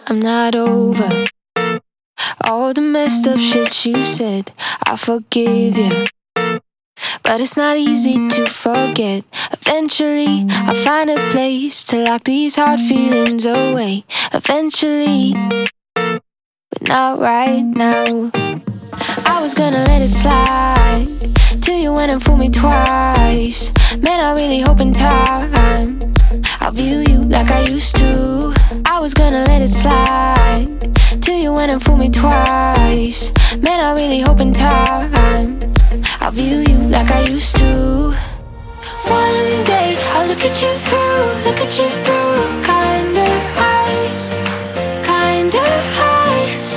I'm not over all the messed up shit you said. I forgive you, but it's not easy to forget. Eventually, I'll find a place to lock these hard feelings away. Eventually, but not right now. I was gonna let it slide till you went and fooled me twice. Man, I really hope in time I'll view you like I used to. I was gonna let it slide till you went and fooled me twice. Man, I really hope in time I'll view you like I used to. One day I'll look at you through kind of eyes, kind of eyes.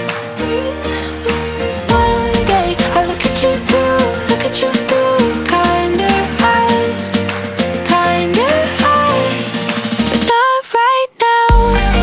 One day I'll look at you through kind of eyes, kind of eyes. But not right now.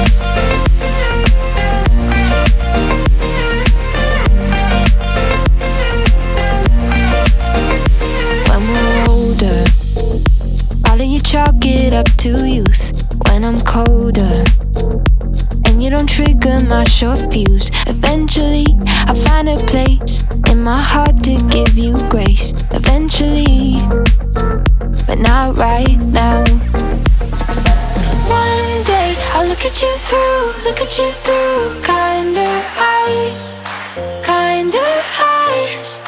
When we're older, I'll let you chalk it up to youth. When I'm colder and you don't trigger my short fuse, eventually I'll find a place in my heart to give you grace. Eventually, but not right now. One day I'll look at you through kind of eyes, kind of eyes.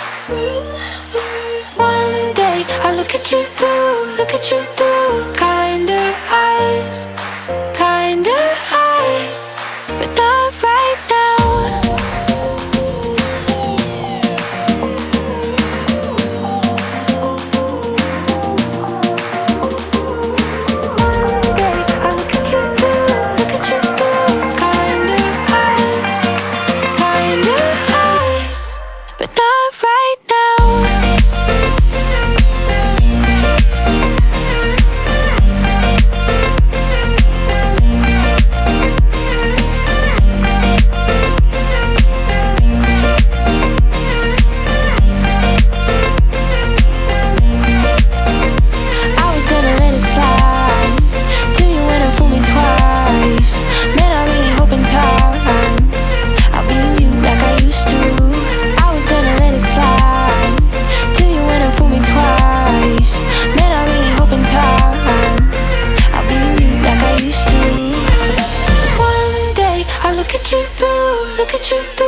One day I'll look at you through kind of eyes, kind of eyes. But not right now. Look at you